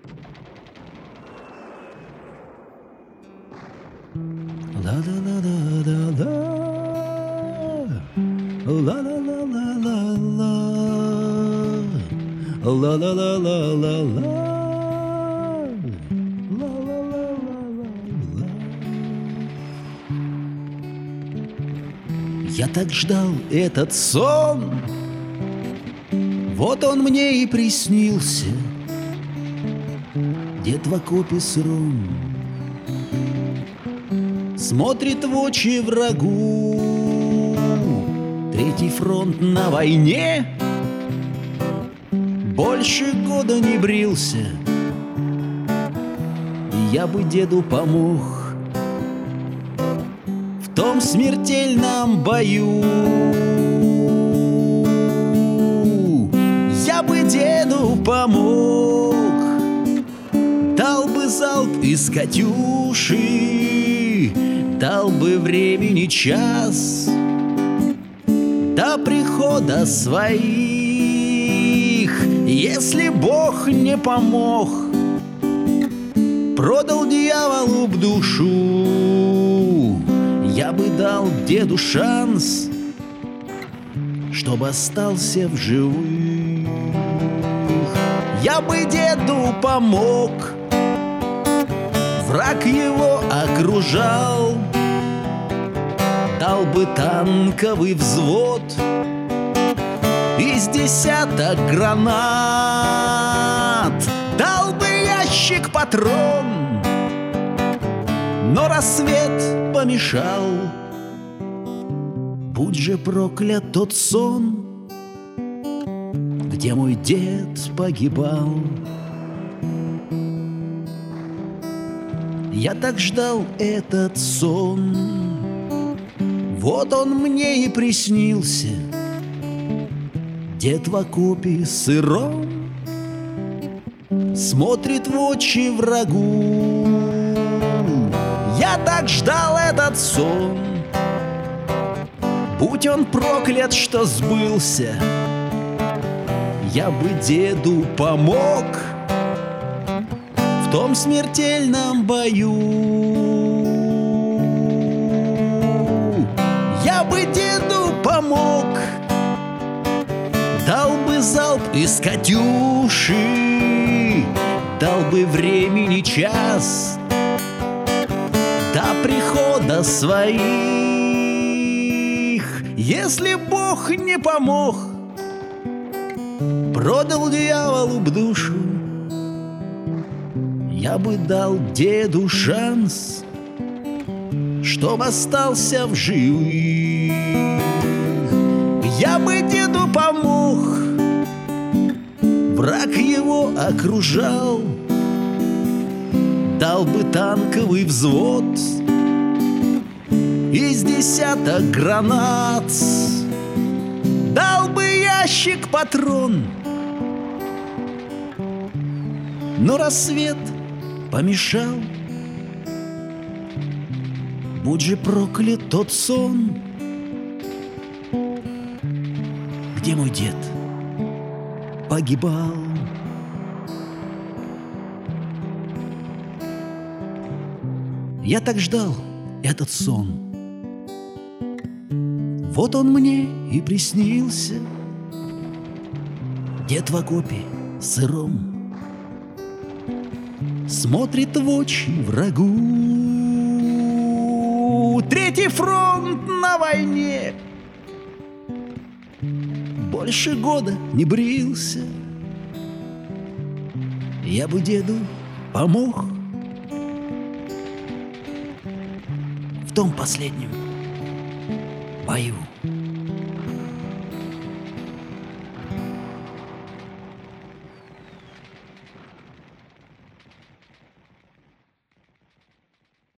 Ла-ла-ла-ла-ла-ла, ла-ла-ла-ла-ла-ла, ла-ла-ла-ла-ла-ла, ла-ла-ла-ла-ла-ла. Я так ждал этот сон, вот он мне и приснился. Дед в окопе сыром смотрит в очи врагу. Третий фронт на войне, больше года не брился. Я бы деду помог в том смертельном бою. Я бы деду помог, дал бы залп из «Катюши», дал бы времени час до прихода своих. Если Бог не помог, продал дьяволу б душу. Я бы дал деду шанс, чтобы остался в живых. Я бы деду помог, враг его окружал, дал бы танковый взвод из 10 гранат, дал бы ящик патрон, но рассвет помешал. Будь же проклят тот сон, где мой дед погибал. Я так ждал этот сон, вот он мне и приснился. Дед в окопе сыром смотрит в очи врагу. Я так ждал этот сон, будь он проклят, что сбылся. Я бы деду помог в том смертельном бою. Я бы деду помог, дал бы залп из «Катюши», дал бы времени час до прихода своих. Если Бог не помог, продал дьяволу б душу. Я бы дал деду шанс, чтоб остался в живых. Я бы деду помог, враг его окружал, дал бы танковый взвод из 10 гранат, дал бы ящик патрон, но рассвет помешал. Будь же проклят тот сон, где мой дед погибал. Я так ждал этот сон, вот он мне и приснился. Дед в окопе сыром смотрит в очи врагу. Третий фронт на войне, больше года не брился. Я бы деду помог в том последнем бою.